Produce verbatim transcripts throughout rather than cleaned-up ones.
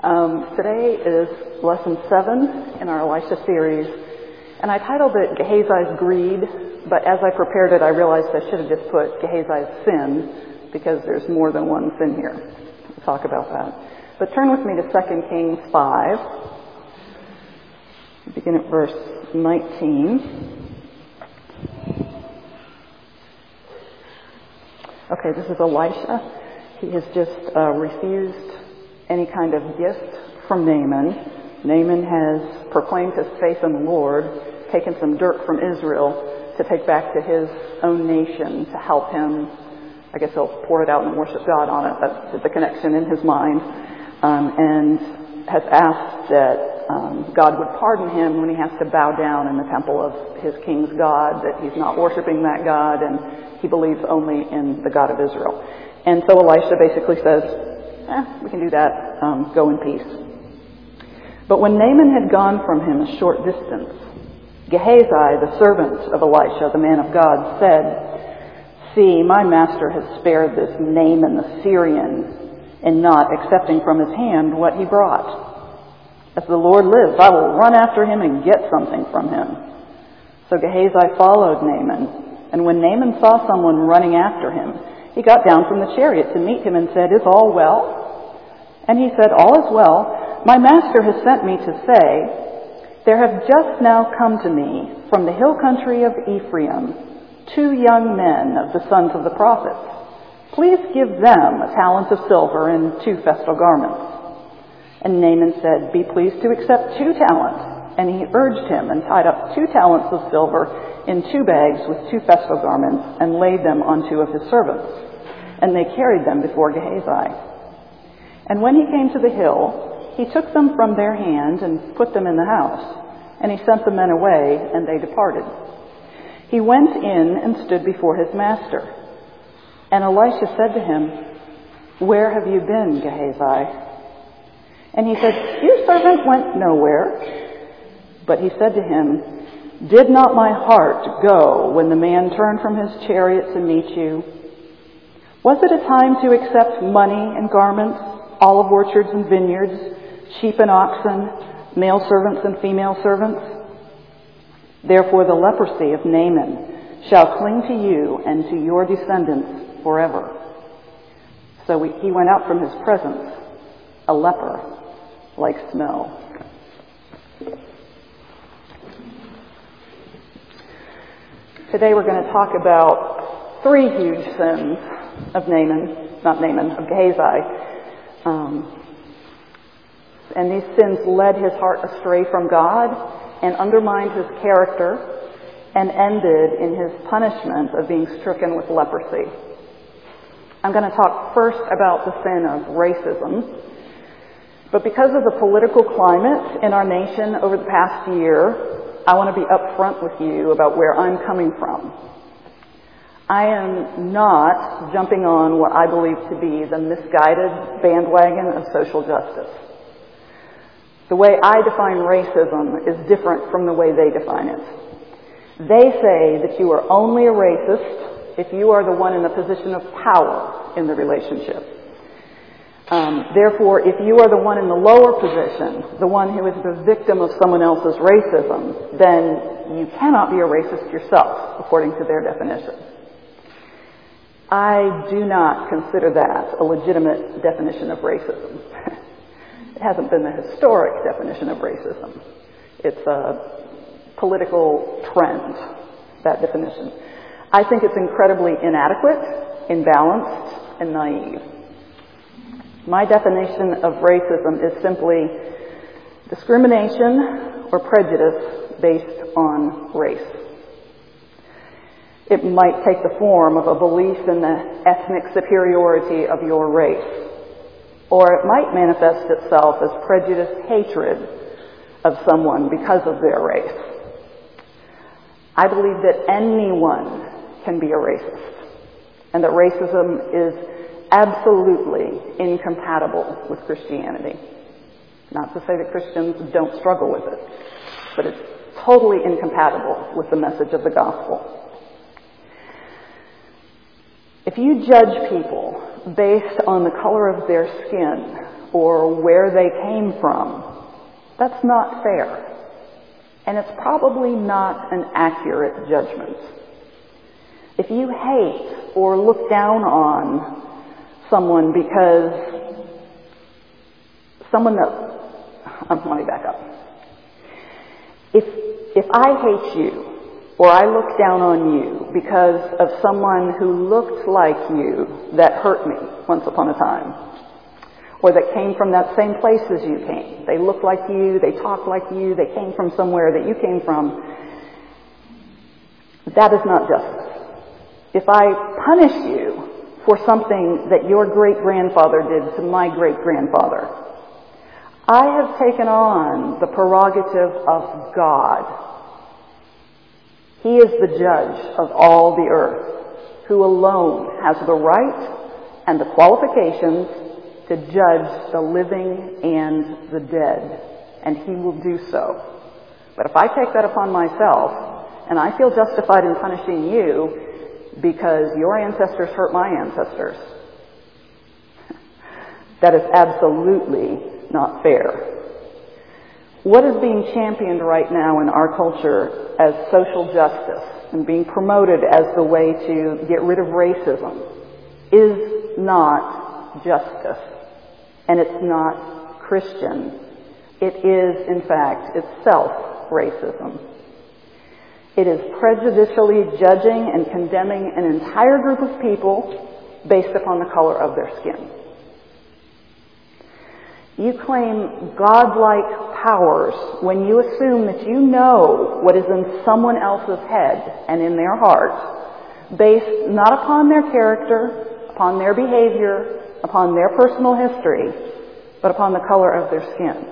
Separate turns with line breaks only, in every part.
Um, today is lesson seven in our Elisha series, and I titled it Gehazi's Greed, but as I prepared it, I realized I should have just put Gehazi's Sin, because there's more than one sin here. We'll talk about that. But turn with me to Second Kings five. Begin at verse nineteen. Okay, this is Elisha. He has just uh, refused any kind of gift from Naaman. Naaman has proclaimed his faith in the Lord, taken some dirt from Israel to take back to his own nation to help him. I guess he'll pour it out and worship God on it. That's the connection in his mind. Um, and has asked that um, God would pardon him when he has to bow down in the temple of his king's God, that he's not worshiping that God, and he believes only in the God of Israel. And so Elisha basically says, eh, we can do that, um, go in peace. But when Naaman had gone from him a short distance, Gehazi, the servant of Elisha, the man of God, said, "See, my master has spared this Naaman the Syrian in not accepting from his hand what he brought. As the Lord lives, I will run after him and get something from him." So Gehazi followed Naaman, and when Naaman saw someone running after him, he got down from the chariot to meet him and said, "Is all well?" And he said, "All is well. My master has sent me to say, there have just now come to me from the hill country of Ephraim two young men of the sons of the prophets. Please give them a talent of silver and two festal garments." And Naaman said, "Be pleased to accept two talents." And he urged him and tied up two talents of silver in two bags with two festal garments and laid them on two of his servants. And they carried them before Gehazi. And when he came to the hill, he took them from their hand and put them in the house. And he sent the men away, and they departed. He went in and stood before his master. And Elisha said to him, "Where have you been, Gehazi?" And he said, "Your servant went nowhere." But he said to him, "Did not my heart go when the man turned from his chariot to meet you? Was it a time to accept money and garments, olive orchards and vineyards, sheep and oxen, male servants and female servants? Therefore the leprosy of Naaman shall cling to you and to your descendants forever." So we, he went out from his presence, a leper, like smell. Today we're going to talk about three huge sins of Naaman, not Naaman, of Gehazi. Um, and these sins led his heart astray from God and undermined his character and ended in his punishment of being stricken with leprosy. I'm going to talk first about the sin of racism. But because of the political climate in our nation over the past year, I want to be upfront with you about where I'm coming from. I am not jumping on what I believe to be the misguided bandwagon of social justice. The way I define racism is different from the way they define it. They say that you are only a racist if you are the one in the position of power in the relationship. Um, therefore, if you are the one in the lower position, the one who is the victim of someone else's racism, then you cannot be a racist yourself, according to their definition. I do not consider that a legitimate definition of racism. It hasn't been the historic definition of racism. It's a political trend, that definition. I think it's incredibly inadequate, imbalanced, and naive. My definition of racism is simply discrimination or prejudice based on race. It might take the form of a belief in the ethnic superiority of your race, or it might manifest itself as prejudiced hatred of someone because of their race. I believe that anyone can be a racist, and that racism is absolutely incompatible with Christianity. Not to say that Christians don't struggle with it, but it's totally incompatible with the message of the gospel. If you judge people based on the color of their skin or where they came from. That's not fair. And it's probably not an accurate judgment. If you hate or look down on someone because someone that, um, let me back up. If, if I hate you or I look down on you because of someone who looked like you that hurt me once upon a time, or that came from that same place as you came. They looked like you, they talked like you, they came from somewhere that you came from. That is not justice. If I punish you for something that your great-grandfather did to my great-grandfather, I have taken on the prerogative of God. He is the judge of all the earth, who alone has the right and the qualifications to judge the living and the dead, and he will do so. But if I take that upon myself, and I feel justified in punishing you because your ancestors hurt my ancestors, that is absolutely not fair. What is being championed right now in our culture as social justice and being promoted as the way to get rid of racism is not justice. And it's not Christian. It is, in fact, itself racism. It is prejudicially judging and condemning an entire group of people based upon the color of their skin. You claim godlike powers when you assume that you know what is in someone else's head and in their heart, based not upon their character, upon their behavior, upon their personal history, but upon the color of their skin.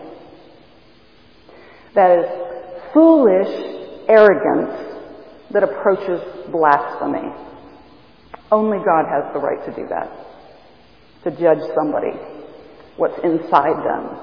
That is foolish arrogance that approaches blasphemy. Only God has the right to do that, to judge somebody, what's inside them.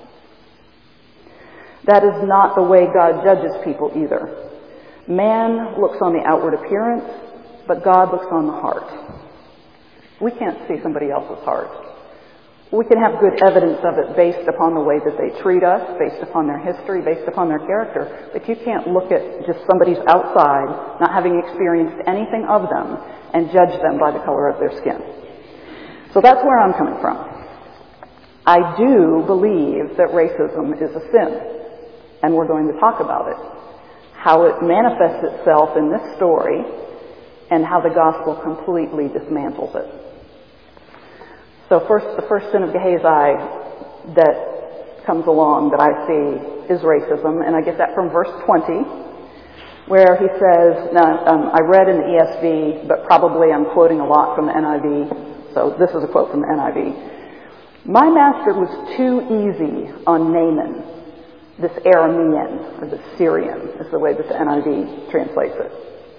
That is not the way God judges people either. Man looks on the outward appearance, but God looks on the heart. We can't see somebody else's heart. We can have good evidence of it based upon the way that they treat us, based upon their history, based upon their character, but you can't look at just somebody's outside, not having experienced anything of them, and judge them by the color of their skin. So that's where I'm coming from. I do believe that racism is a sin, and we're going to talk about it, how it manifests itself in this story, and how the gospel completely dismantles it. So first, the first sin of Gehazi that comes along that I see is racism, and I get that from verse twenty, where he says, now um, I read in the E S V, but probably I'm quoting a lot from the N I V, so this is a quote from the N I V. My master was too easy on Naaman, this Aramean, or the Syrian, is the way that the N I V translates it.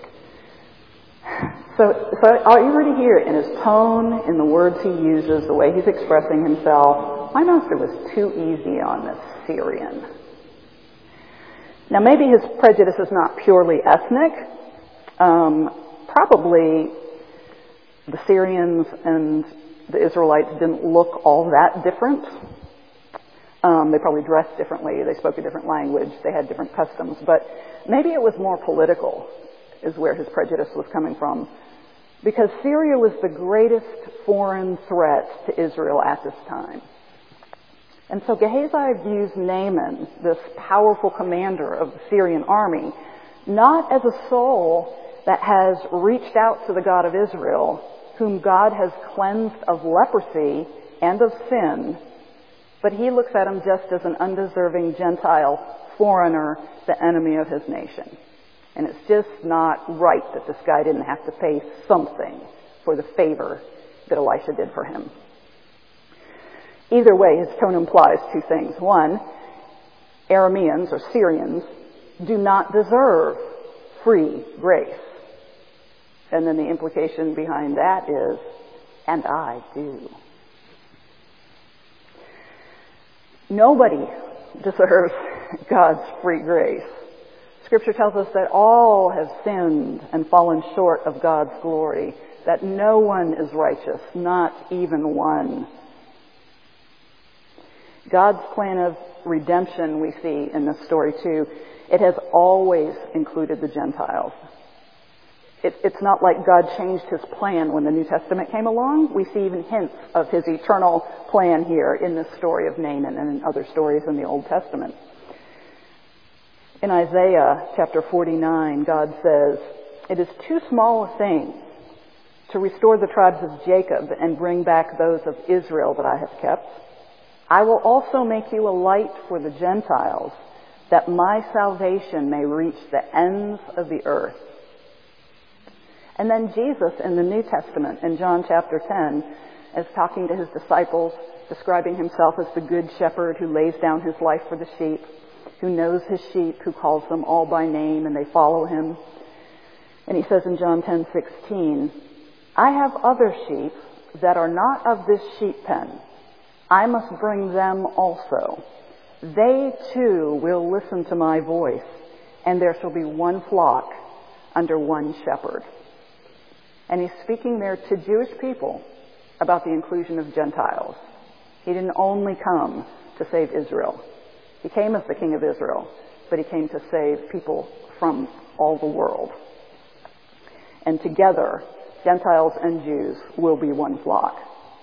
So, so I already hear it in his tone, in the words he uses, the way he's expressing himself. My master was too easy on this Syrian. Now maybe his prejudice is not purely ethnic. Um, probably the Syrians and the Israelites didn't look all that different. Um, they probably dressed differently. They spoke a different language. They had different customs. But maybe it was more political, is where his prejudice was coming from. Because Syria was the greatest foreign threat to Israel at this time. And so Gehazi views Naaman, this powerful commander of the Syrian army, not as a soul that has reached out to the God of Israel, whom God has cleansed of leprosy and of sin, but he looks at him just as an undeserving Gentile foreigner, the enemy of his nation. And it's just not right that this guy didn't have to pay something for the favor that Elisha did for him. Either way, his tone implies two things. One, Arameans or Syrians do not deserve free grace. And then the implication behind that is, and I do. Nobody deserves God's free grace. Scripture tells us that all have sinned and fallen short of God's glory, that no one is righteous, not even one. God's plan of redemption we see in this story too, it has always included the Gentiles. It, it's not like God changed his plan when the New Testament came along. We see even hints of his eternal plan here in this story of Naaman and in other stories in the Old Testament. In Isaiah chapter forty-nine, God says, "It is too small a thing to restore the tribes of Jacob and bring back those of Israel that I have kept. I will also make you a light for the Gentiles, that my salvation may reach the ends of the earth." And then Jesus in the New Testament, in John chapter ten, is talking to his disciples, describing himself as the good shepherd who lays down his life for the sheep, who knows his sheep, who calls them all by name, and they follow him. And he says in John ten sixteen, "I have other sheep that are not of this sheep pen. I must bring them also. They too will listen to my voice, and there shall be one flock under one shepherd." And he's speaking there to Jewish people about the inclusion of Gentiles. He didn't only come to save Israel. He came as the King of Israel, but he came to save people from all the world. And together, Gentiles and Jews will be one flock.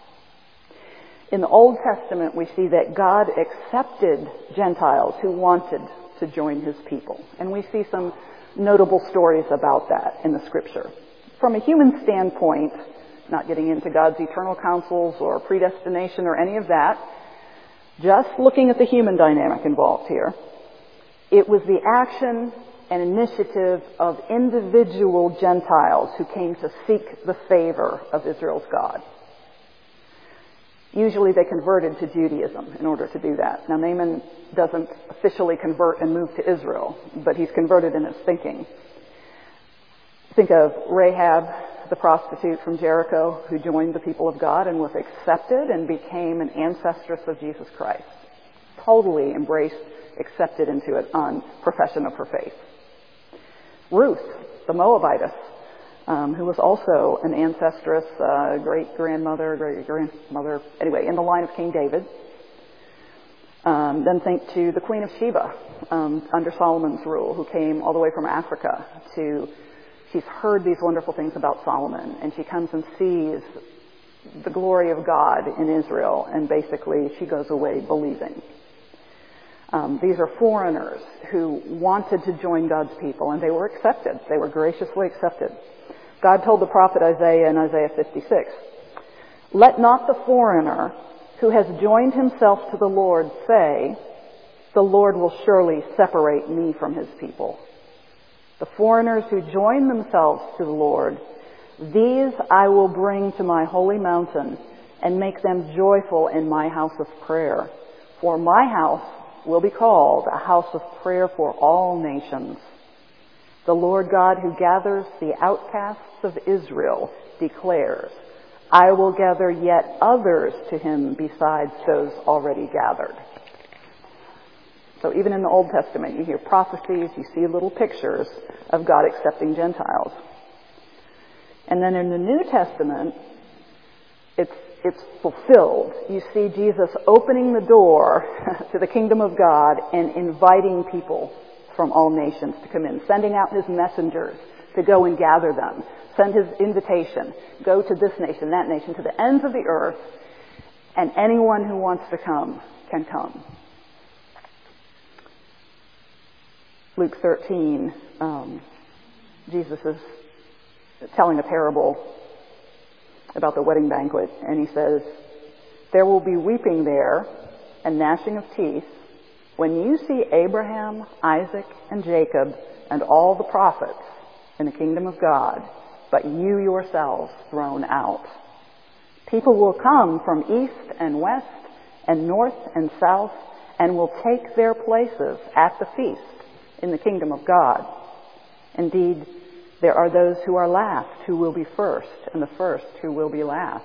In the Old Testament, we see that God accepted Gentiles who wanted to join his people. And we see some notable stories about that in the scripture. From a human standpoint, not getting into God's eternal counsels or predestination or any of that, just looking at the human dynamic involved here, it was the action and initiative of individual Gentiles who came to seek the favor of Israel's God. Usually they converted to Judaism in order to do that. Now Naaman doesn't officially convert and move to Israel, but he's converted in his thinking. Think of Rahab, the prostitute from Jericho, who joined the people of God and was accepted and became an ancestress of Jesus Christ. Totally embraced, accepted into it on profession of her faith. Ruth, the Moabitess, um, who was also an ancestress, uh, great-grandmother, great-grandmother, anyway, in the line of King David. Um, then think to the Queen of Sheba, um, under Solomon's rule, who came all the way from Africa to... She's heard these wonderful things about Solomon, and she comes and sees the glory of God in Israel, and basically she goes away believing. Um, these are foreigners who wanted to join God's people, and they were accepted. They were graciously accepted. God told the prophet Isaiah in Isaiah fifty-six, "Let not the foreigner who has joined himself to the Lord say, 'The Lord will surely separate me from his people.' The foreigners who join themselves to the Lord, these I will bring to my holy mountain and make them joyful in my house of prayer. For my house will be called a house of prayer for all nations. The Lord God who gathers the outcasts of Israel declares, I will gather yet others to him besides those already gathered." So even in the Old Testament, you hear prophecies, you see little pictures of God accepting Gentiles. And then in the New Testament, it's, it's fulfilled. You see Jesus opening the door to the kingdom of God and inviting people from all nations to come in, sending out his messengers to go and gather them, send his invitation, go to this nation, that nation, to the ends of the earth, and anyone who wants to come can come. Luke thirteen, um, Jesus is telling a parable about the wedding banquet, and he says, "There will be weeping there and gnashing of teeth when you see Abraham, Isaac, and Jacob, and all the prophets in the kingdom of God, but you yourselves thrown out. People will come from east and west and north and south and will take their places at the feast in the kingdom of God. Indeed, there are those who are last who will be first, and the first who will be last."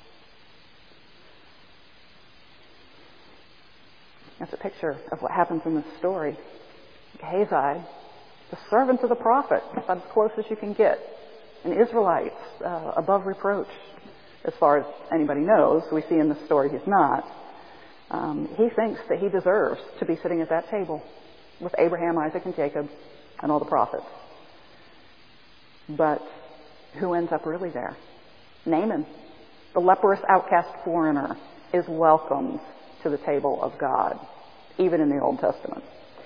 That's a picture of what happens in this story. Gehazi, the servant of the prophet, about as close as you can get. An Israelite, uh, above reproach, as far as anybody knows. We see in the story he's not. Um, he thinks that he deserves to be sitting at that table with Abraham, Isaac, and Jacob, and all the prophets. But who ends up really there? Naaman, the leprous outcast foreigner, is welcomed to the table of God, even in the Old Testament.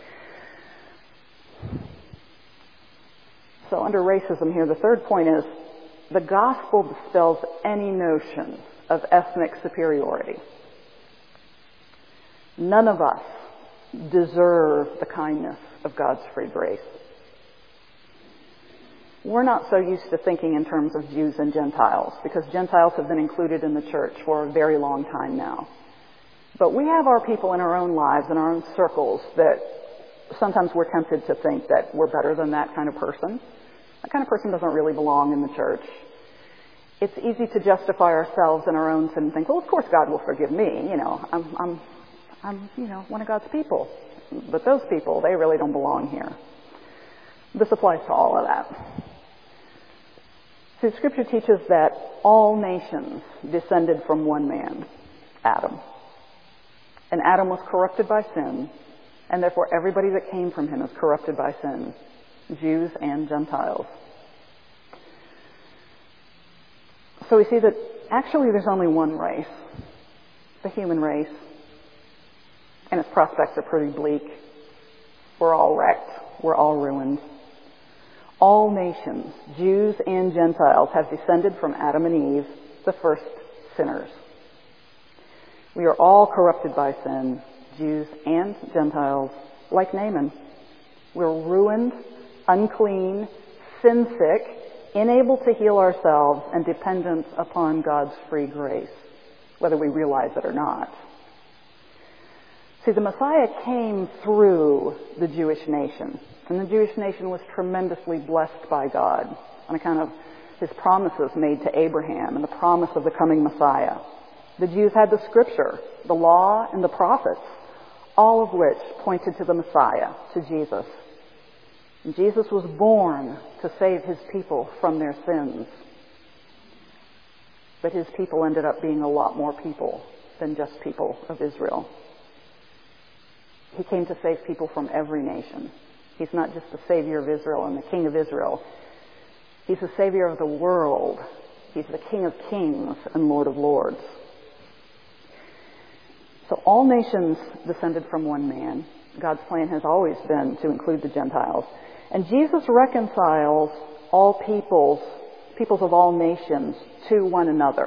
So under racism here, the third point is the gospel dispels any notion of ethnic superiority. None of us deserve the kindness of God's free grace. We're not so used to thinking in terms of Jews and Gentiles, because Gentiles have been included in the church for a very long time now. But we have our people in our own lives, in our own circles, that sometimes we're tempted to think that we're better than that kind of person. That kind of person doesn't really belong in the church. It's easy to justify ourselves in our own sin and think, well, of course God will forgive me. You know, I'm, I'm, I'm, you know, one of God's people. But those people, they really don't belong here. This applies to all of that. So Scripture teaches that all nations descended from one man, Adam. And Adam was corrupted by sin, and therefore everybody that came from him is corrupted by sin, Jews and Gentiles. So we see that actually there's only one race, the human race, and its prospects are pretty bleak. We're all wrecked. We're all ruined. All nations, Jews and Gentiles, have descended from Adam and Eve, the first sinners. We are all corrupted by sin, Jews and Gentiles, like Naaman. We're ruined, unclean, sin-sick, unable to heal ourselves, and dependent upon God's free grace, whether we realize it or not. See, the Messiah came through the Jewish nation, and the Jewish nation was tremendously blessed by God on account of his promises made to Abraham and the promise of the coming Messiah. The Jews had the Scripture, the law, and the prophets, all of which pointed to the Messiah, to Jesus. And Jesus was born to save his people from their sins. But his people ended up being a lot more people than just people of Israel. He came to save people from every nation. He's not just the Savior of Israel and the King of Israel. He's the Savior of the world. He's the King of kings and Lord of lords. So all nations descended from one man. God's plan has always been to include the Gentiles. And Jesus reconciles all peoples, peoples of all nations, to one another.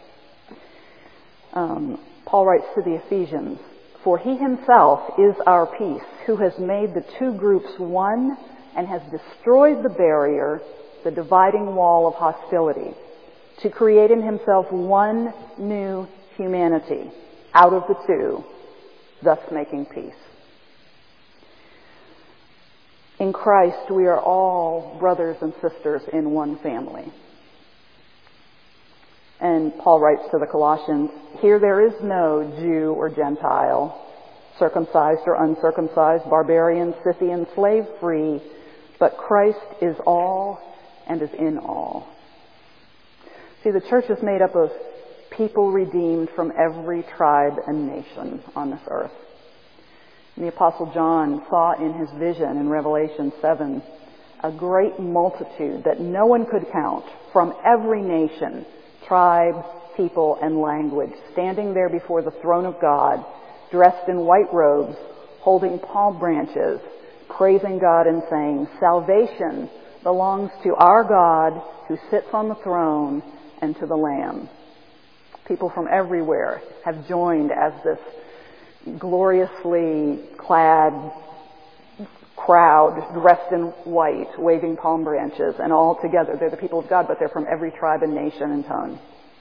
Um, Paul writes to the Ephesians, "For he himself is our peace, who has made the two groups one and has destroyed the barrier, the dividing wall of hostility, to create in himself one new humanity out of the two, thus making peace." In Christ, we are all brothers and sisters in one family. And Paul writes to the Colossians, "Here there is no Jew or Gentile, circumcised or uncircumcised, barbarian, Scythian, slave-free, but Christ is all and is in all." See, the church is made up of people redeemed from every tribe and nation on this earth. And the Apostle John saw in his vision in Revelation seven a great multitude that no one could count from every nation, tribe, people, and language, standing there before the throne of God, dressed in white robes, holding palm branches, praising God and saying, "Salvation belongs to our God who sits on the throne and to the Lamb." People from everywhere have joined as this gloriously clad crowd dressed in white, waving palm branches, and all together. They're the people of God, but they're from every tribe and nation and tongue.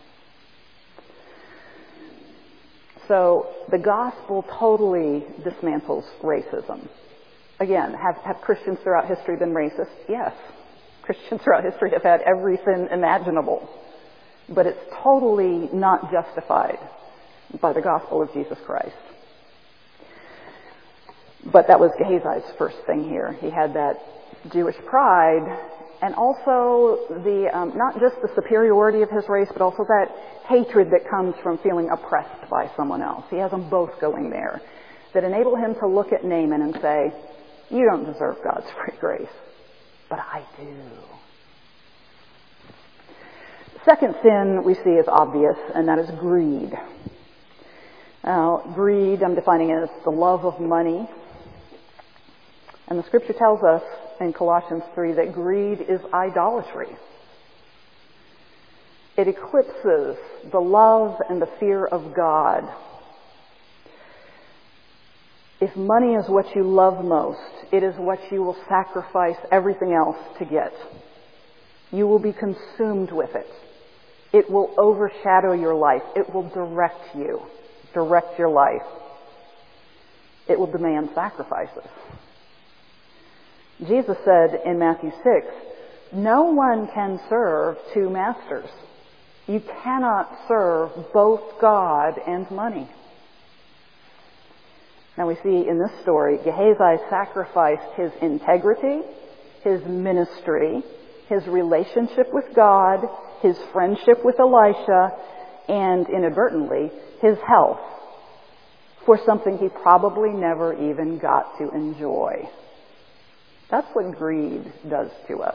So the gospel totally dismantles racism. Again, have, have Christians throughout history been racist? Yes. Christians throughout history have had every sin imaginable. But it's totally not justified by the gospel of Jesus Christ. But that was Gehazi's first thing here. He had that Jewish pride, and also the um, not just the superiority of his race, but also that hatred that comes from feeling oppressed by someone else. He has them both going there, that enable him to look at Naaman and say, you don't deserve God's free grace, but I do. Second sin we see is obvious, and that is greed. Now, greed, I'm defining it as the love of money. And the scripture tells us in Colossians three that greed is idolatry. It eclipses the love and the fear of God. If money is what you love most, it is what you will sacrifice everything else to get. You will be consumed with it. It will overshadow your life. It will direct you, direct your life. It will demand sacrifices. Jesus said in Matthew six, no one can serve two masters. You cannot serve both God and money. Now we see in this story, Gehazi sacrificed his integrity, his ministry, his relationship with God, his friendship with Elisha, and inadvertently, his health for something he probably never even got to enjoy. That's what greed does to us.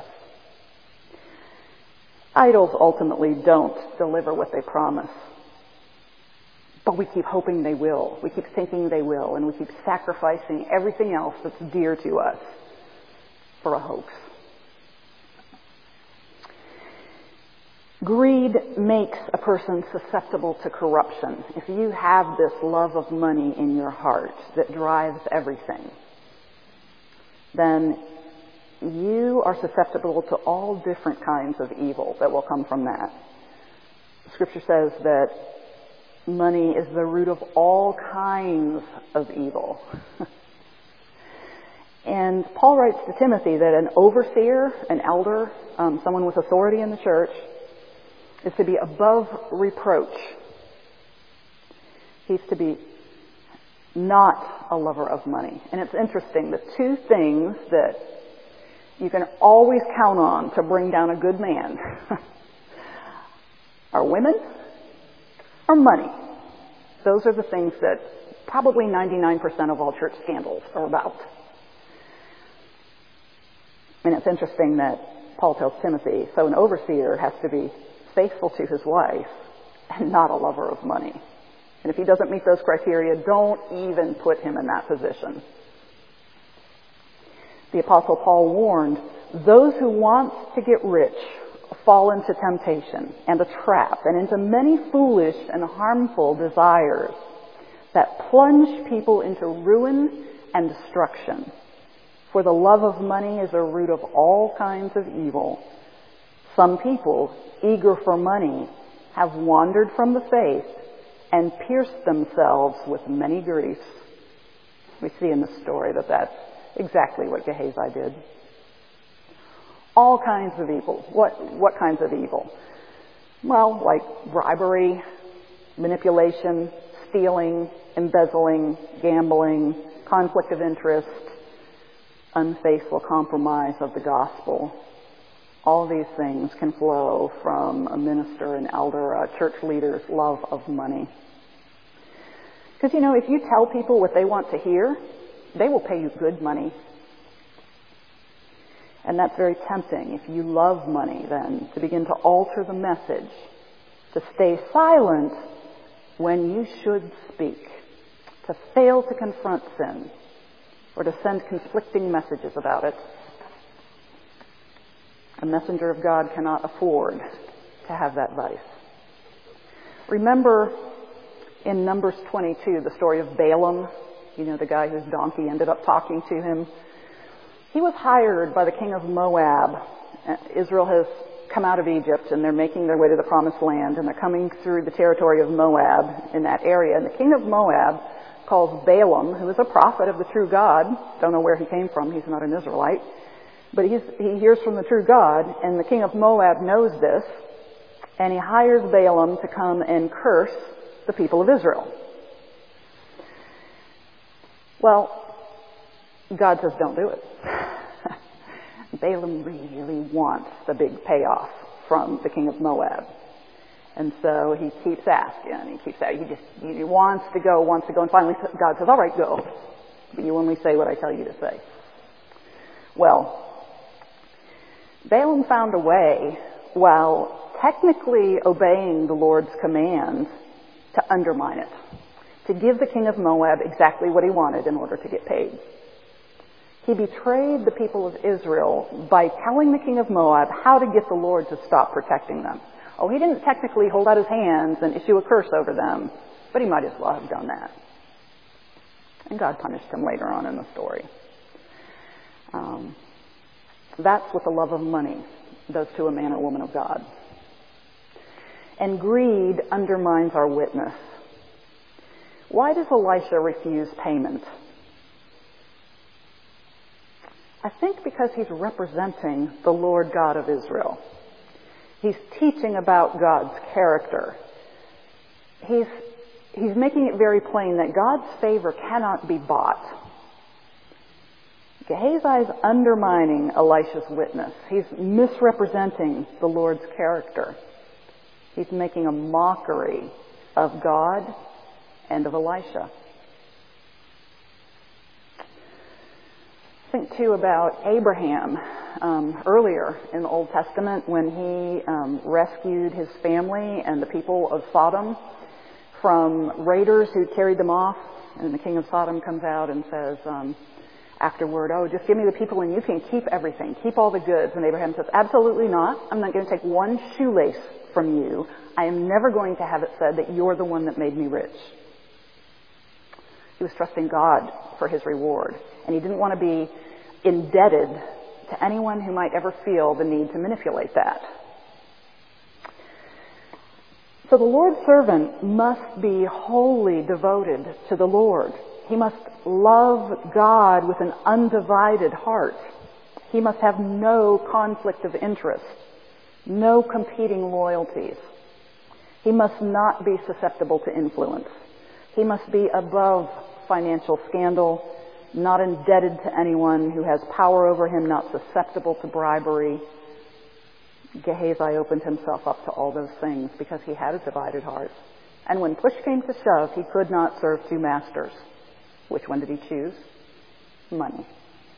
Idols ultimately don't deliver what they promise. But we keep hoping they will. We keep thinking they will. And we keep sacrificing everything else that's dear to us for a hoax. Greed makes a person susceptible to corruption. If you have this love of money in your heart that drives everything, then you are susceptible to all different kinds of evil that will come from that. Scripture says that money is the root of all kinds of evil. And Paul writes to Timothy that an overseer, an elder, um, someone with authority in the church, is to be above reproach. He's to be not a lover of money. And it's interesting, the two things that you can always count on to bring down a good man are women or money. Those are the things that probably ninety-nine percent of all church scandals are about. And it's interesting that Paul tells Timothy, so an overseer has to be faithful to his wife and not a lover of money. And if he doesn't meet those criteria, don't even put him in that position. The Apostle Paul warned, those who want to get rich fall into temptation and a trap and into many foolish and harmful desires that plunge people into ruin and destruction. For the love of money is a root of all kinds of evil. Some people, eager for money, have wandered from the faith and pierced themselves with many griefs. We see in the story that that's exactly what Gehazi did. All kinds of evil. What, what kinds of evil? Well, like bribery, manipulation, stealing, embezzling, gambling, conflict of interest, unfaithful compromise of the gospel. All these things can flow from a minister, an elder, a church leader's love of money. Because, you know, if you tell people what they want to hear, they will pay you good money. And that's very tempting, if you love money, then, to begin to alter the message, to stay silent when you should speak, to fail to confront sin, or to send conflicting messages about it. A messenger of God cannot afford to have that vice. Remember in Numbers twenty-two, the story of Balaam, you know, the guy whose donkey ended up talking to him. He was hired by the king of Moab. Israel has come out of Egypt and they're making their way to the promised land, and they're coming through the territory of Moab in that area. And the king of Moab calls Balaam, who is a prophet of the true God. Don't know where he came from. He's not an Israelite. But he's, he hears from the true God, and the king of Moab knows this, and he hires Balaam to come and curse the people of Israel. Well, God says, don't do it. Balaam really wants the big payoff from the king of Moab. And so he keeps asking, and he keeps asking. He just he wants to go, wants to go, and finally God says, all right, go. But you only say what I tell you to say. Well, Balaam found a way, while technically obeying the Lord's command, to undermine it, to give the king of Moab exactly what he wanted in order to get paid. He betrayed the people of Israel by telling the king of Moab how to get the Lord to stop protecting them. Oh, he didn't technically hold out his hands and issue a curse over them, but he might as well have done that. And God punished him later on in the story. Um, that's what the love of money does to a man or woman of God. And greed undermines our witness. Why does Elisha refuse payment? I think because he's representing the Lord God of Israel. He's teaching about God's character. He's, he's making it very plain that God's favor cannot be bought. Gehazi is undermining Elisha's witness. He's misrepresenting the Lord's character. He's making a mockery of God and of Elisha. Think too about Abraham um, earlier in the Old Testament when he um, rescued his family and the people of Sodom from raiders who carried them off. And the king of Sodom comes out and says um, afterward, oh, just give me the people and you can keep everything. Keep all the goods. And Abraham says, absolutely not. I'm not going to take one shoelace from you. I am never going to have it said that you're the one that made me rich. He was trusting God for his reward. And he didn't want to be indebted to anyone who might ever feel the need to manipulate that. So the Lord's servant must be wholly devoted to the Lord. He must love God with an undivided heart. He must have no conflict of interest, no competing loyalties. He must not be susceptible to influence. He must be above financial scandal, not indebted to anyone who has power over him, not susceptible to bribery. Gehazi opened himself up to all those things because he had a divided heart. And when push came to shove, he could not serve two masters. Which one did he choose? Money.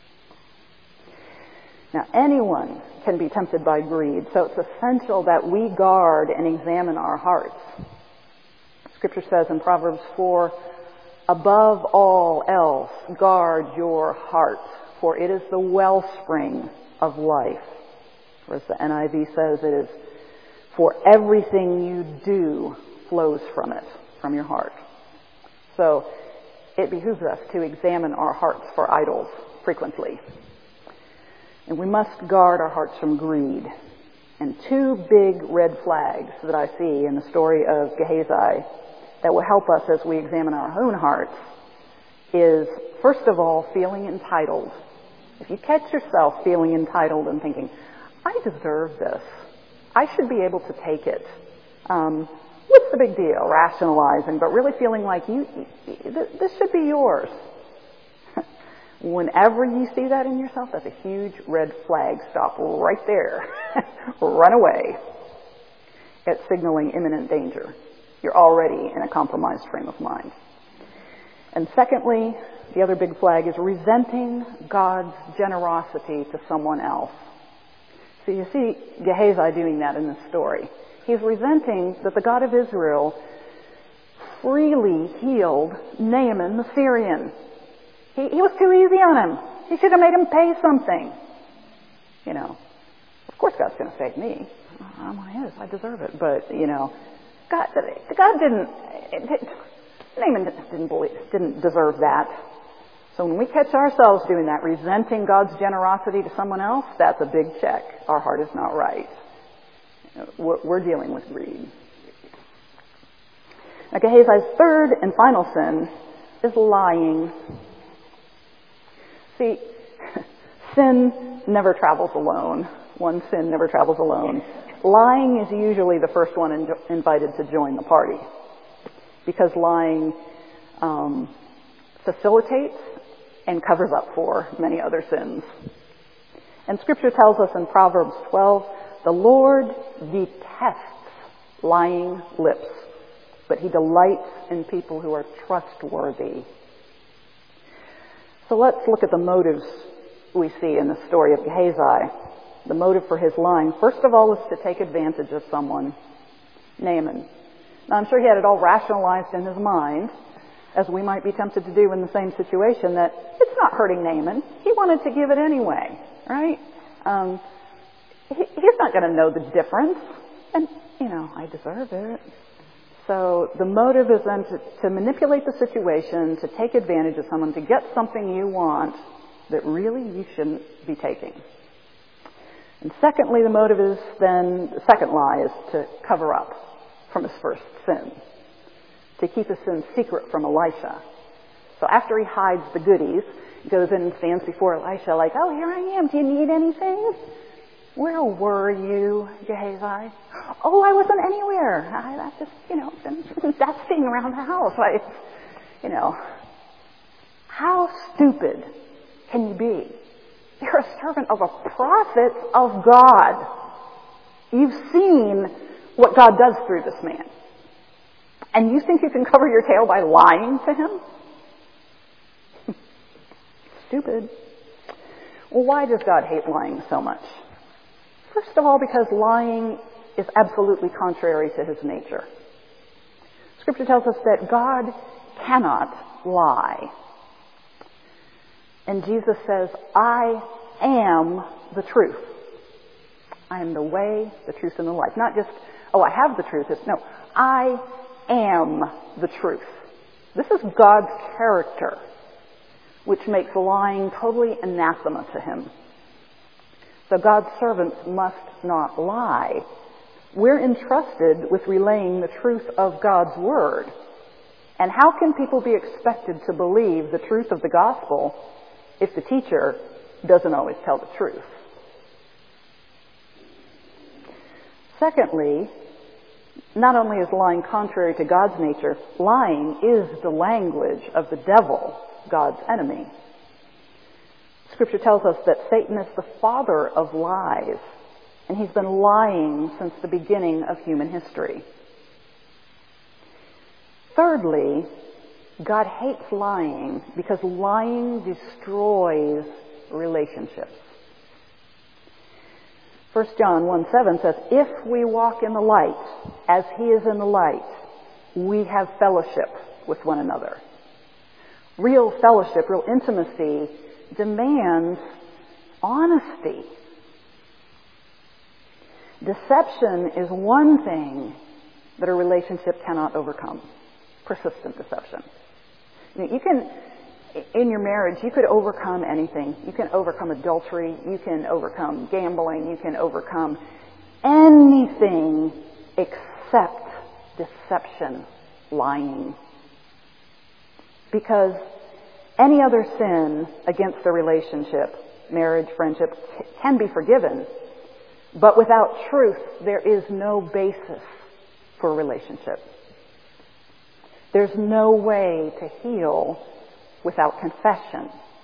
Now, anyone can be tempted by greed, so it's essential that we guard and examine our hearts. Scripture says in Proverbs four, above all else, guard your heart, for it is the wellspring of life. Or as the N I V says, it is, for everything you do flows from it, from your heart. So, it behooves us to examine our hearts for idols frequently. And we must guard our hearts from greed. And two big red flags that I see in the story of Gehazi that will help us as we examine our own hearts is, first of all, feeling entitled. If you catch yourself feeling entitled and thinking, I deserve this, I should be able to take it, um, what's the big deal? Rationalizing, but really feeling like you, this should be yours. Whenever you see that in yourself, that's a huge red flag. Stop right there. Run away. It's signaling imminent danger. You're already in a compromised frame of mind. And secondly, the other big flag is resenting God's generosity to someone else. So you see Gehazi doing that in this story. He's resenting that the God of Israel freely healed Naaman the Syrian. He, he was too easy on him. He should have made him pay something. You know, of course God's going to save me. I'm his. I deserve it. But, you know, God, God didn't, Naaman didn't, believe, didn't deserve that. So when we catch ourselves doing that, resenting God's generosity to someone else, that's a big check. Our heart is not right. We're, we're dealing with greed. Now, Gehazi's third and final sin is lying. See, sin never travels alone. One sin never travels alone. Lying is usually the first one in, invited to join the party, because lying um, facilitates and covers up for many other sins. And Scripture tells us in Proverbs twelve, the Lord detests lying lips, but He delights in people who are trustworthy. So let's look at the motives we see in the story of Gehazi. The motive for his lying, first of all, was to take advantage of someone, Naaman. Now, I'm sure he had it all rationalized in his mind, as we might be tempted to do in the same situation, that it's not hurting Naaman. He wanted to give it anyway, right? Um, he, he's not going to know the difference. And, you know, I deserve it. So the motive is then to, to manipulate the situation, to take advantage of someone, to get something you want that really you shouldn't be taking. And secondly, the motive is then, the second lie is to cover up from his first sin, to keep his sin secret from Elisha. So after he hides the goodies, he goes in and stands before Elisha like, oh, here I am. Do you need anything? Where were you, Gehazi? Oh, I wasn't anywhere. I, I just, you know, been dusting around the house. I, you know, how stupid can you be? You're a servant of a prophet of God. You've seen what God does through this man. And you think you can cover your tail by lying to him? Stupid. Well, why does God hate lying so much? First of all, because lying is absolutely contrary to His nature. Scripture tells us that God cannot lie. And Jesus says, I am the truth. I am the way, the truth, and the life. Not just, oh, I have the truth. It's, no, I am the truth. This is God's character, which makes lying totally anathema to Him. So God's servants must not lie. We're entrusted with relaying the truth of God's Word. And how can people be expected to believe the truth of the gospel if the teacher doesn't always tell the truth? Secondly, not only is lying contrary to God's nature, lying is the language of the devil, God's enemy. Scripture tells us that Satan is the father of lies, and he's been lying since the beginning of human history. Thirdly, God hates lying because lying destroys relationships. First John one seven says, if we walk in the light as He is in the light, we have fellowship with one another. Real fellowship, real intimacy demands honesty. Deception is one thing that a relationship cannot overcome. Persistent deception. You know, you can, in your marriage, you could overcome anything. You can overcome adultery. You can overcome gambling. You can overcome anything except deception, lying. Because any other sin against a relationship, marriage, friendship, can be forgiven. But without truth, there is no basis for a relationship. There's no way to heal without confession.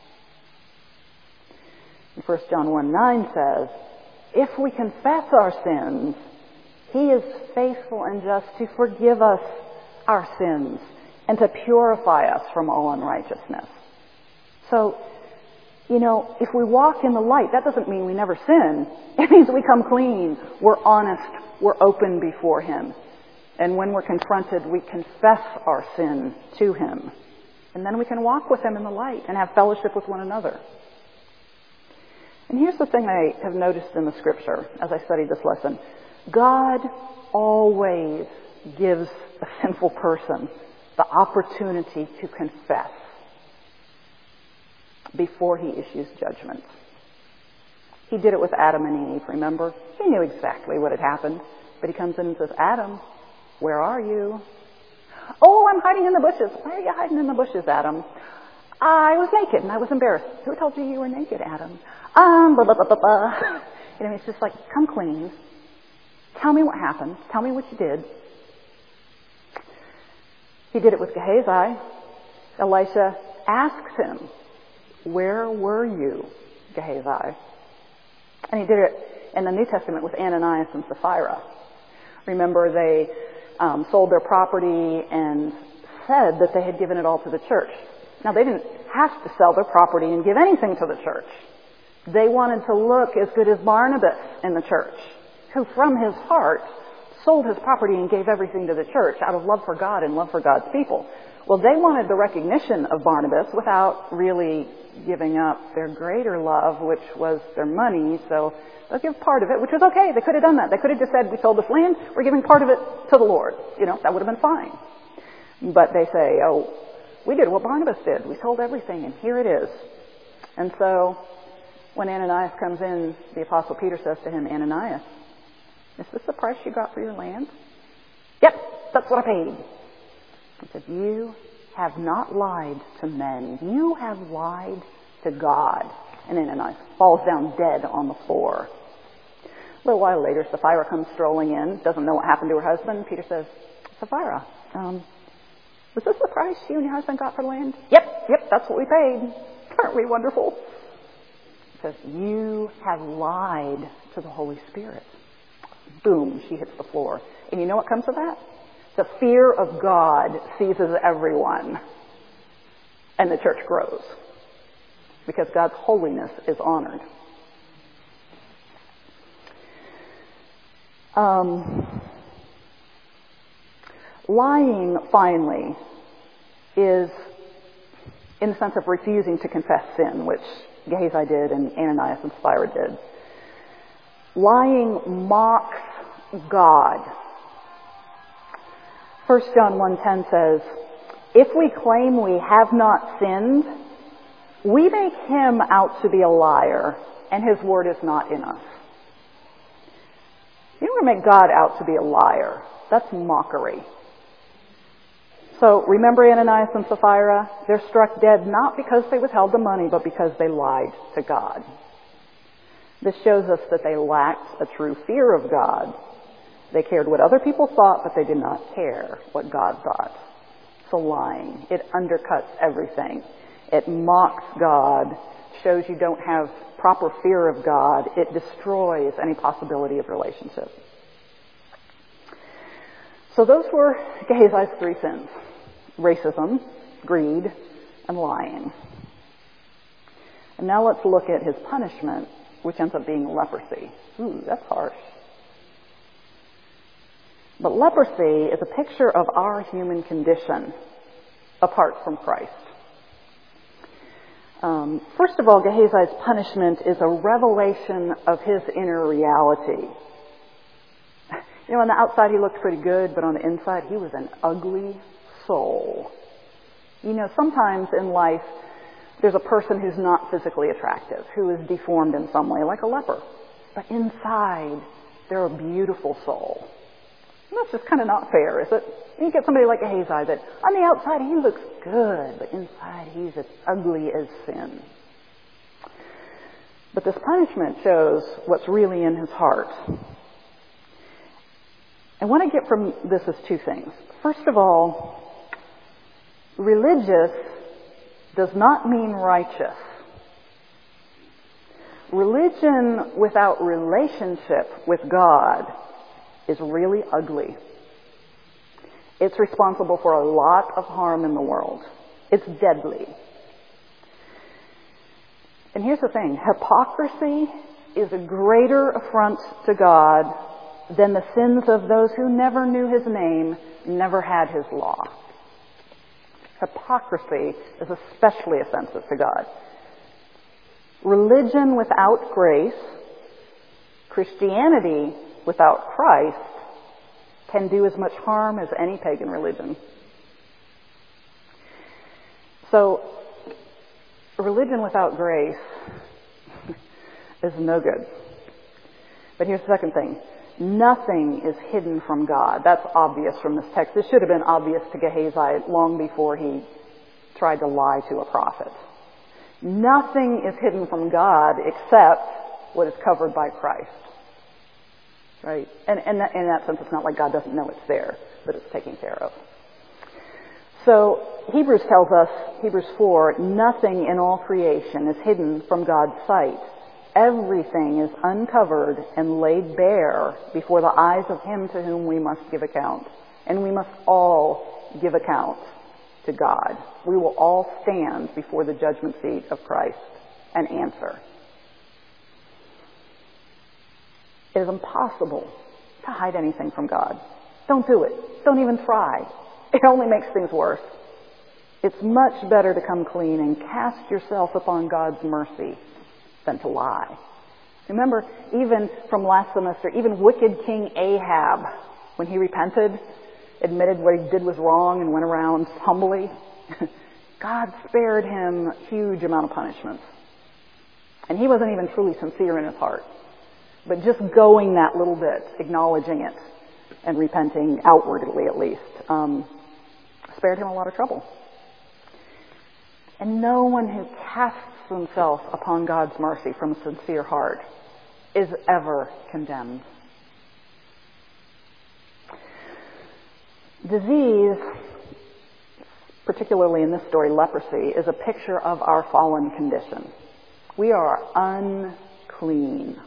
First John one nine says, if we confess our sins, He is faithful and just to forgive us our sins and to purify us from all unrighteousness. So, you know, if we walk in the light, that doesn't mean we never sin. It means we come clean. We're honest. We're open before Him. And when we're confronted, we confess our sin to Him. And then we can walk with Him in the light and have fellowship with one another. And here's the thing I have noticed in the Scripture as I studied this lesson. God always gives a sinful person the opportunity to confess before He issues judgment. He did it with Adam and Eve, remember? He knew exactly what had happened. But He comes in and says, Adam, where are you? Oh, I'm hiding in the bushes. Why are you hiding in the bushes, Adam? I was naked and I was embarrassed. Who told you you were naked, Adam? Um, blah, blah, blah, blah, blah. You know, it's just like, come clean. Tell me what happened. Tell me what you did. He did it with Gehazi. Elisha asks him, where were you, Gehazi? And he did it in the New Testament with Ananias and Sapphira. Remember, they um, sold their property and said that they had given it all to the church. Now, they didn't have to sell their property and give anything to the church. They wanted to look as good as Barnabas in the church, who from his heart sold his property and gave everything to the church out of love for God and love for God's people. Well, they wanted the recognition of Barnabas without really giving up their greater love, which was their money. So they'll give part of it, which was okay. They could have done that. They could have just said, we sold this land, we're giving part of it to the Lord. You know, that would have been fine. But they say, oh, we did what Barnabas did. We sold everything, and here it is. And so when Ananias comes in, the Apostle Peter says to him, Ananias, is this the price you got for your land? Yep, that's what I paid. He said, you have not lied to men. You have lied to God. And Ananias falls down dead on the floor. A little while later, Sapphira comes strolling in, doesn't know what happened to her husband. Peter says, Sapphira, um, was this the price you and your husband got for the land? Yep, yep, that's what we paid. Aren't we wonderful? He says, you have lied to the Holy Spirit. Boom, she hits the floor. And you know what comes of that? The fear of God seizes everyone. And the church grows. Because God's holiness is honored. Um, lying, finally, is in the sense of refusing to confess sin, which Gehazi did and Ananias and Sapphira did. Lying mocks God. First John one ten says, if we claim we have not sinned, we make him out to be a liar, and his word is not in us. You don't want to make God out to be a liar. That's mockery. So remember Ananias and Sapphira? They're struck dead not because they withheld the money, but because they lied to God. This shows us that they lacked a true fear of God. They cared what other people thought, but they did not care what God thought. So lying, it undercuts everything. It mocks God, shows you don't have proper fear of God. It destroys any possibility of relationship. So those were Gehazi's three sins: racism, greed, and lying. And now let's look at his punishment, which ends up being leprosy. Ooh, that's harsh. But leprosy is a picture of our human condition apart from Christ. Um, first of all, Gehazi's punishment is a revelation of his inner reality. You know, on the outside he looked pretty good, but on the inside he was an ugly soul. You know, sometimes in life there's a person who's not physically attractive, who is deformed in some way, like a leper. But inside, they're a beautiful soul. And that's just kind of not fair, is it? You get somebody like Gehazi that on the outside he looks good, but inside he's as ugly as sin. But this punishment shows what's really in his heart. And what I get from this is two things. First of all, religious does not mean righteous. Religion without relationship with God is really ugly. It's responsible for a lot of harm in the world. It's deadly. And here's the thing. Hypocrisy is a greater affront to God than the sins of those who never knew his name, never had his law. Hypocrisy is especially offensive to God. Religion without grace, Christianity without Christ, can do as much harm as any pagan religion. So, religion without grace is no good. But here's the second thing. Nothing is hidden from God. That's obvious from this text. This should have been obvious to Gehazi long before he tried to lie to a prophet. Nothing is hidden from God except what is covered by Christ. Right? And, and that, in that sense, it's not like God doesn't know it's there, but it's taken care of. So Hebrews tells us, Hebrews four, nothing in all creation is hidden from God's sight. everything is uncovered and laid bare before the eyes of him to whom we must give account. And we must all give account to God. We will all stand before the judgment seat of Christ and answer. It is impossible to hide anything from God. Don't do it. Don't even try. It only makes things worse. It's much better to come clean and cast yourself upon God's mercy than to lie. Remember, even from last semester, even wicked King Ahab, when he repented, admitted what he did was wrong and went around humbly, God spared him a huge amount of punishments. And he wasn't even truly sincere in his heart. But just going that little bit, acknowledging it, and repenting outwardly at least, um, spared him a lot of trouble. And no one who casts himself upon God's mercy from a sincere heart is ever condemned. Disease, particularly in this story, leprosy, is a picture of our fallen condition. We are unclean,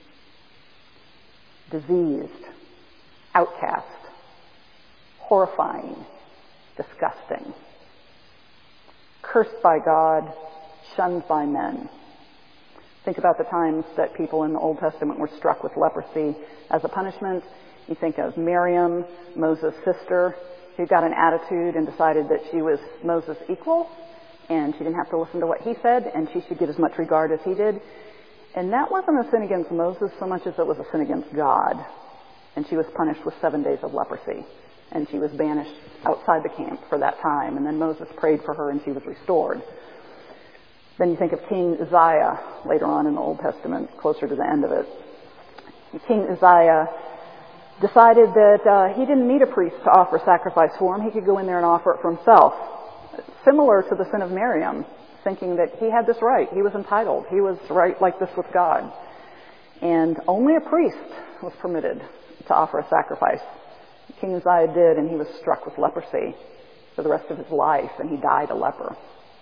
diseased, outcast, horrifying, disgusting, cursed by God, shunned by men. Think about the times that people in the Old Testament were struck with leprosy as a punishment. You think of Miriam, Moses' sister, who got an attitude and decided that she was Moses' equal, and she didn't have to listen to what he said, and she should get as much regard as he did. And that wasn't a sin against Moses so much as it was a sin against God. And she was punished with seven days of leprosy. And she was banished outside the camp for that time. And then Moses prayed for her and she was restored. Then you think of King Uzziah later on in the Old Testament, closer to the end of it. King Uzziah decided that uh, he didn't need a priest to offer sacrifice for him. He could go in there and offer it for himself. Similar to the sin of Miriam, thinking that he had this right. He was entitled. He was right like this with God. And only a priest was permitted to offer a sacrifice. King Uzziah did, and he was struck with leprosy for the rest of his life, and he died a leper.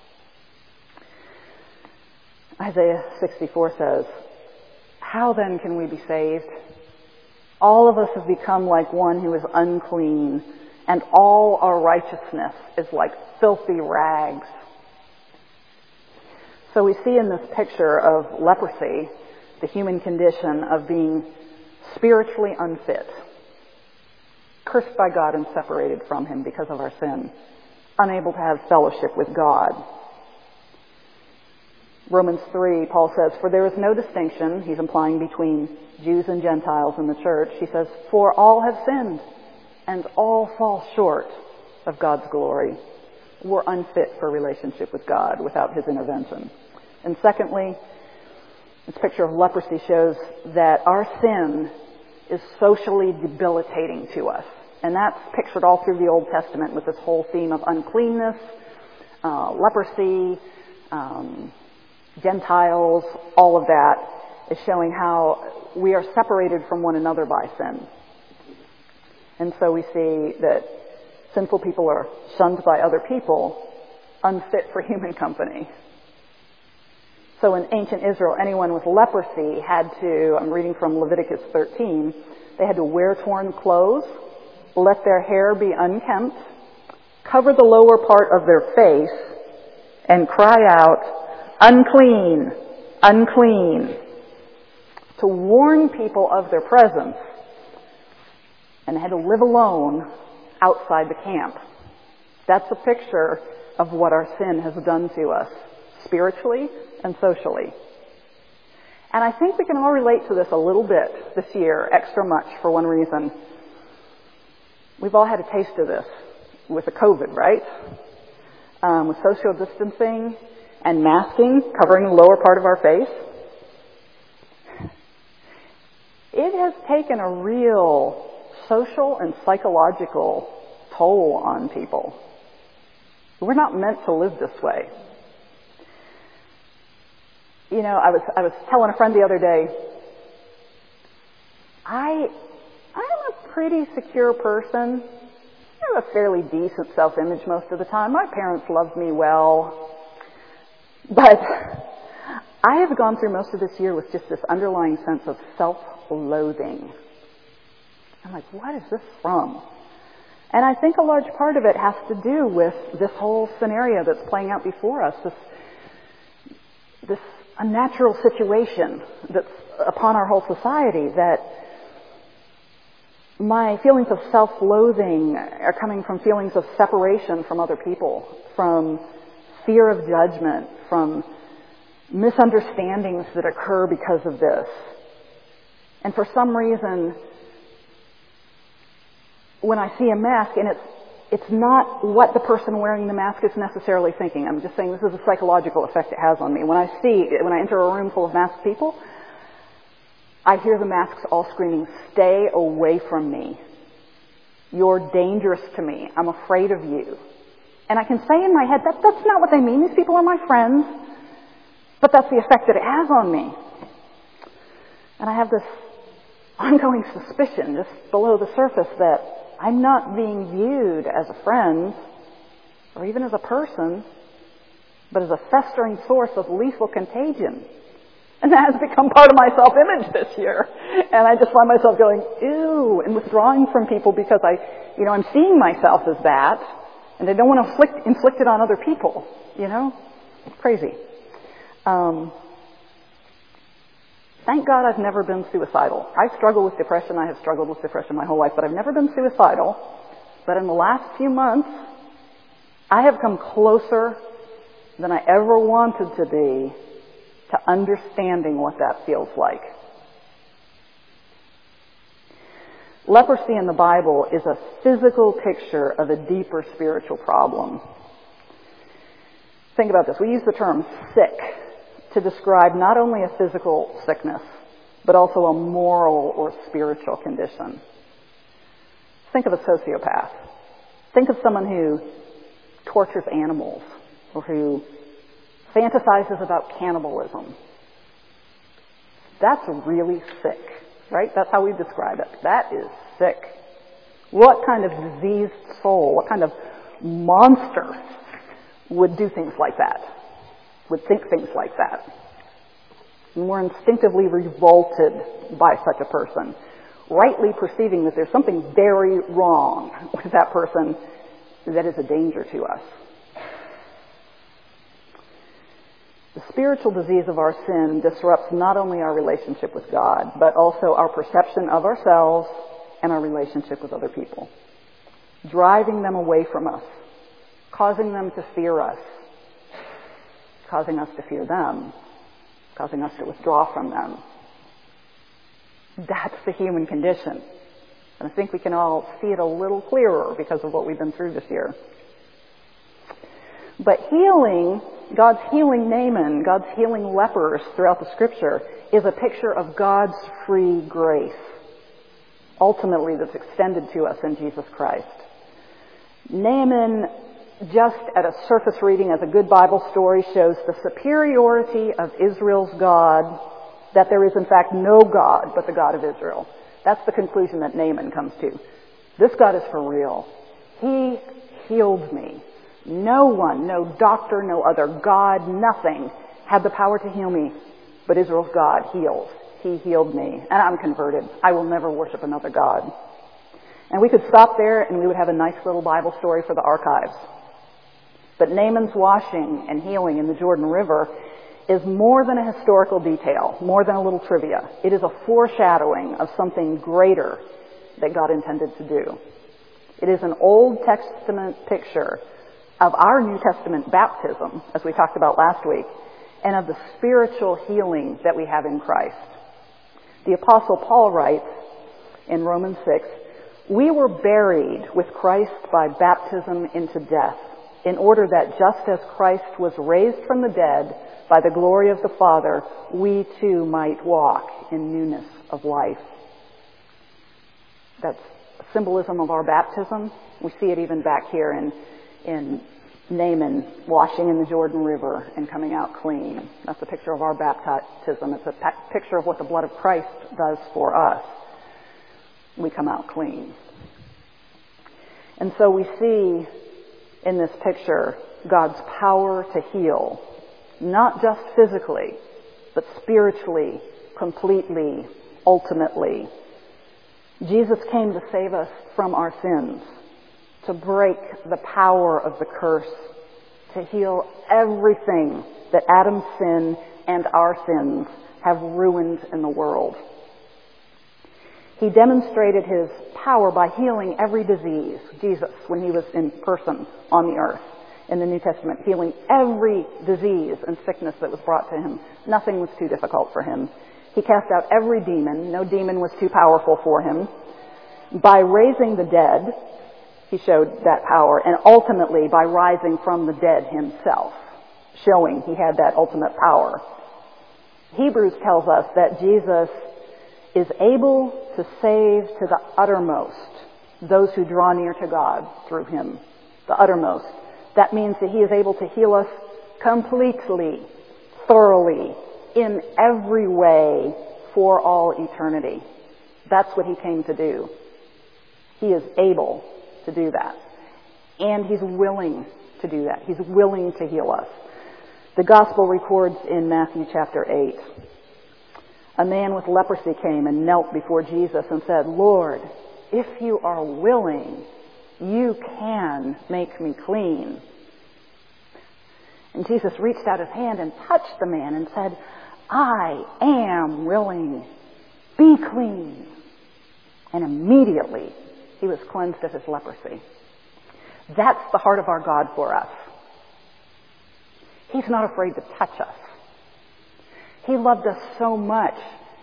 Isaiah sixty-four says, "How then can we be saved? All of us have become like one who is unclean, and all our righteousness is like filthy rags." So we see in this picture of leprosy the human condition of being spiritually unfit, cursed by God and separated from him because of our sin, unable to have fellowship with God. Romans three, Paul says, "For there is no distinction," he's implying, between Jews and Gentiles in the church. He says, "For all have sinned and all fall short of God's glory." We're unfit for relationship with God without his intervention. And secondly, this picture of leprosy shows that our sin is socially debilitating to us. And that's pictured all through the Old Testament with this whole theme of uncleanness, uh, leprosy, um, Gentiles, all of that is showing how we are separated from one another by sin. And so we see that sinful people are shunned by other people, unfit for human company. So in ancient Israel, anyone with leprosy had to, I'm reading from Leviticus thirteen, they had to wear torn clothes, let their hair be unkempt, cover the lower part of their face, and cry out, "Unclean, unclean," to warn people of their presence, and had to live alone outside the camp. That's a picture of what our sin has done to us, spiritually and socially. And I think we can all relate to this a little bit this year, extra much, for one reason. We've all had a taste of this with the COVID, right? Um, with social distancing and masking, covering the lower part of our face. It has taken a real social and psychological toll on people. We're not meant to live this way. You know, I was I was telling a friend the other day, I I'm a pretty secure person. I have a fairly decent self-image most of the time. My parents loved me well. But I have gone through most of this year with just this underlying sense of self-loathing. I'm like, what is this from? And I think a large part of it has to do with this whole scenario that's playing out before us, this, this unnatural situation that's upon our whole society, that my feelings of self-loathing are coming from feelings of separation from other people, from fear of judgment, from misunderstandings that occur because of this. And for some reason, when I see a mask, and it's it's not what the person wearing the mask is necessarily thinking. I'm just saying this is a psychological effect it has on me. When I see, when I enter a room full of masked people, I hear the masks all screaming, "Stay away from me. You're dangerous to me. I'm afraid of you." And I can say in my head, that that's not what they mean. These people are my friends. But that's the effect that it has on me. And I have this ongoing suspicion just below the surface that I'm not being viewed as a friend or even as a person, but as a festering source of lethal contagion. And that has become part of my self-image this year. And I just find myself going, ew, and withdrawing from people because I, you know, I'm seeing myself as that, and I don't want to inflict, inflict it on other people, you know? It's crazy. Um, thank God I've never been suicidal. I struggle with depression. I have struggled with depression my whole life, but I've never been suicidal. But in the last few months, I have come closer than I ever wanted to be to understanding what that feels like. Leprosy in the Bible is a physical picture of a deeper spiritual problem. Think about this. We use the term sick to describe not only a physical sickness, but also a moral or spiritual condition. Think of a sociopath. Think of someone who tortures animals or who fantasizes about cannibalism. That's really sick, right? That's how we describe it. That is sick. What kind of diseased soul, what kind of monster would do things like that, would think things like that? And we're instinctively revolted by such a person, rightly perceiving that there's something very wrong with that person that is a danger to us. The spiritual disease of our sin disrupts not only our relationship with God, but also our perception of ourselves and our relationship with other people, driving them away from us, causing them to fear us, causing us to fear them, causing us to withdraw from them. That's the human condition. And I think we can all see it a little clearer because of what we've been through this year. But healing, God's healing Naaman, God's healing lepers throughout the scripture is a picture of God's free grace, ultimately that's extended to us in Jesus Christ. Naaman, just at a surface reading as a good Bible story, shows the superiority of Israel's God, that there is in fact no God but the God of Israel. That's the conclusion that Naaman comes to. This God is for real. He healed me. No one, no doctor, no other God, nothing had the power to heal me, but Israel's God heals. He healed me, and I'm converted. I will never worship another God. And we could stop there and we would have a nice little Bible story for the archives. But Naaman's washing and healing in the Jordan River is more than a historical detail, more than a little trivia. It is a foreshadowing of something greater that God intended to do. It is an Old Testament picture of our New Testament baptism, as we talked about last week, and of the spiritual healing that we have in Christ. The Apostle Paul writes in Romans six, "We were buried with Christ by baptism into death, in order that just as Christ was raised from the dead by the glory of the Father, we too might walk in newness of life." That's a symbolism of our baptism. We see it even back here in, in Naaman washing in the Jordan River and coming out clean. That's a picture of our baptism. It's a pa- picture of what the blood of Christ does for us. We come out clean. And so we see in this picture God's power to heal, not just physically, but spiritually, completely, ultimately. Jesus came to save us from our sins, to break the power of the curse, to heal everything that Adam's sin and our sins have ruined in the world. He demonstrated his power by healing every disease, Jesus, when he was in person on the earth in the New Testament, healing every disease and sickness that was brought to him. Nothing was too difficult for him. He cast out every demon. No demon was too powerful for him. By raising the dead, he showed that power, and ultimately by rising from the dead himself, showing he had that ultimate power. Hebrews tells us that Jesus is able to save to the uttermost those who draw near to God through him. The uttermost. That means that he is able to heal us completely, thoroughly, in every way, for all eternity. That's what he came to do. He is able to do that. And he's willing to do that. He's willing to heal us. The gospel records in Matthew chapter eight, a man with leprosy came and knelt before Jesus and said, "Lord, if you are willing, you can make me clean." And Jesus reached out his hand and touched the man and said, "I am willing. Be clean." And immediately he was cleansed of his leprosy. That's the heart of our God for us. He's not afraid to touch us. He loved us so much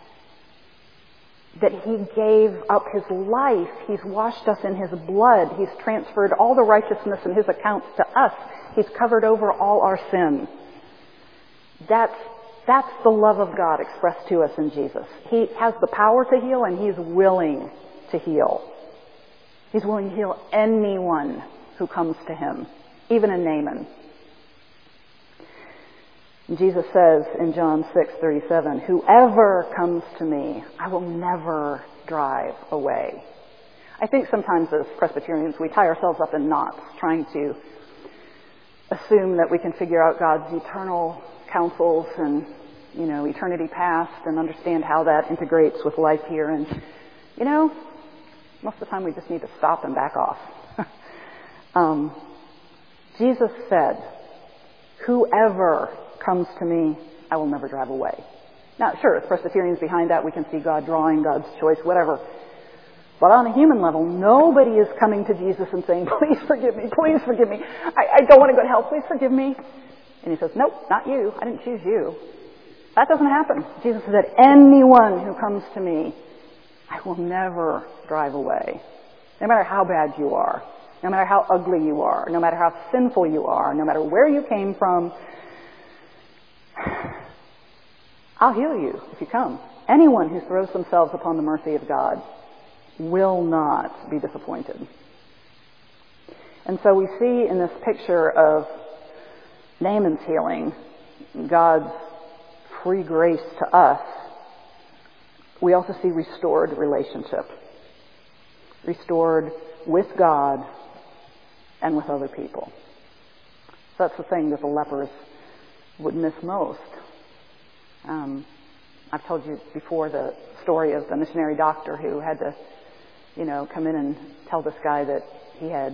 that he gave up his life. He's washed us in his blood. He's transferred all the righteousness in his accounts to us. He's covered over all our sin. That's, that's the love of God expressed to us in Jesus. He has the power to heal, and he's willing to heal. He's willing to heal anyone who comes to him, even a Naaman. Jesus says in John six thirty-seven, "Whoever comes to me, I will never drive away." I think sometimes as Presbyterians we tie ourselves up in knots trying to assume that we can figure out God's eternal counsels and, you know, eternity past and understand how that integrates with life here. And, you know, most of the time we just need to stop and back off. um, Jesus said, "Whoever comes to me, I will never drive away." Now, sure, as Presbyterians behind that, we can see God drawing, God's choice, whatever. But on a human level, nobody is coming to Jesus and saying, "Please forgive me, please forgive me. I, I don't want to go to hell, please forgive me." And he says, "Nope, not you. I didn't choose you." That doesn't happen. Jesus said, "Anyone who comes to me, I will never drive away." No matter how bad you are, no matter how ugly you are, no matter how sinful you are, no matter where you came from, I'll heal you if you come. Anyone who throws themselves upon the mercy of God will not be disappointed. And so we see in this picture of Naaman's healing, God's free grace to us. We also see restored relationship. Restored with God and with other people. So that's the thing that the lepers would miss most. Um, I've told you before the story of the missionary doctor who had to, you know, come in and tell this guy that he had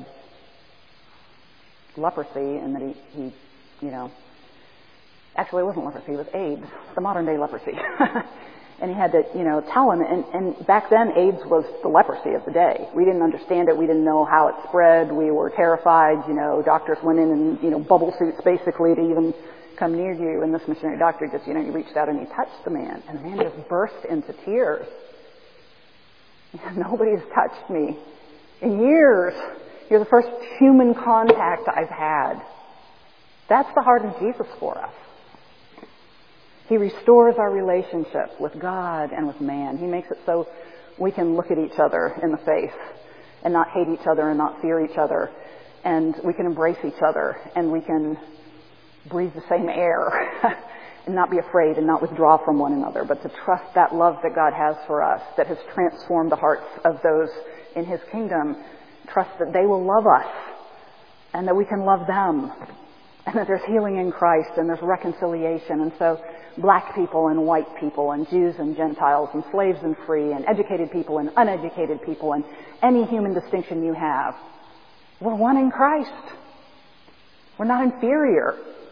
leprosy and that he, he you know, actually it wasn't leprosy, it was AIDS, the modern day leprosy. And he had to, you know, tell him, and, and back then AIDS was the leprosy of the day. We didn't understand it, we didn't know how it spread, we were terrified, you know, doctors went in in, you know, bubble suits basically to even come near you, and this missionary doctor just, you know, he reached out and he touched the man, and the man just burst into tears. "Nobody's touched me in years. You're the first human contact I've had." That's the heart of Jesus for us. He restores our relationship with God and with man. He makes it so we can look at each other in the face and not hate each other and not fear each other, and we can embrace each other, and we can breathe the same air and not be afraid and not withdraw from one another, but to trust that love that God has for us, that has transformed the hearts of those in his kingdom. Trust that they will love us and that we can love them and that there's healing in Christ and there's reconciliation. And so black people and white people and Jews and Gentiles and slaves and free and educated people and uneducated people and any human distinction you have, we're one in Christ. We're not inferior.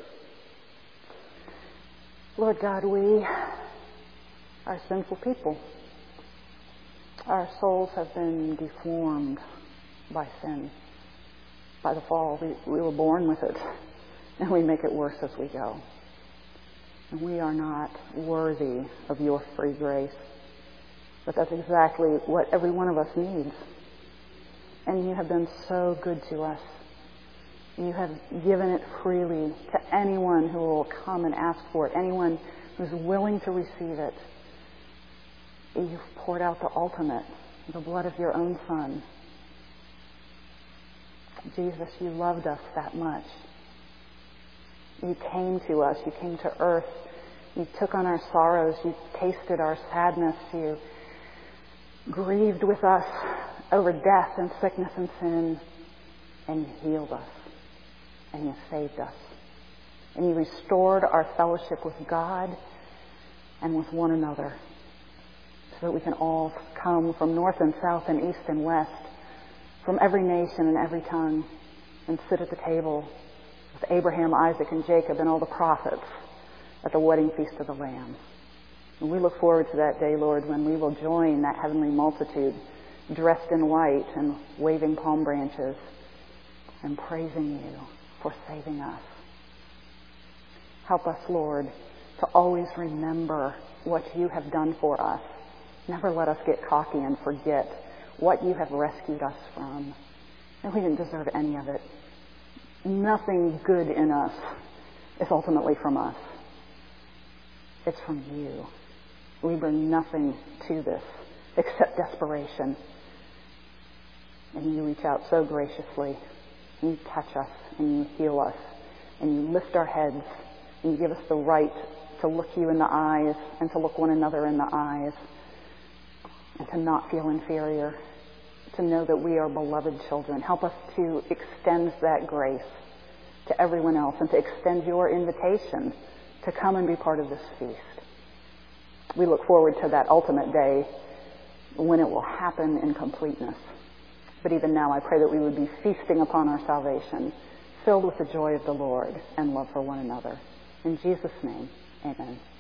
Lord God, we are sinful people. Our souls have been deformed by sin, by the fall. We, we were born with it, and we make it worse as we go. And we are not worthy of your free grace. But that's exactly what every one of us needs. And you have been so good to us. You have given it freely to anyone who will come and ask for it, anyone who's willing to receive it. You've poured out the ultimate, the blood of your own Son. Jesus, you loved us that much. You came to us. You came to earth. You took on our sorrows. You tasted our sadness. You grieved with us over death and sickness and sin. And you healed us. And you saved us. And you restored our fellowship with God and with one another, so that we can all come from north and south and east and west, from every nation and every tongue, and sit at the table with Abraham, Isaac, and Jacob and all the prophets at the wedding feast of the Lamb. And we look forward to that day, Lord, when we will join that heavenly multitude dressed in white and waving palm branches and praising you for saving us. Help us, Lord, to always remember what you have done for us. Never let us get cocky and forget what you have rescued us from. And we didn't deserve any of it. Nothing good in us is ultimately from us. It's from you. We bring nothing to this except desperation. And you reach out so graciously. And you touch us. And you heal us. And you lift our heads. And you give us the right to look you in the eyes and to look one another in the eyes. And to not feel inferior. To know that we are beloved children. Help us to extend that grace to everyone else and to extend your invitation to come and be part of this feast. We look forward to that ultimate day when it will happen in completeness. But even now I pray that we would be feasting upon our salvation, filled with the joy of the Lord and love for one another. In Jesus' name, amen.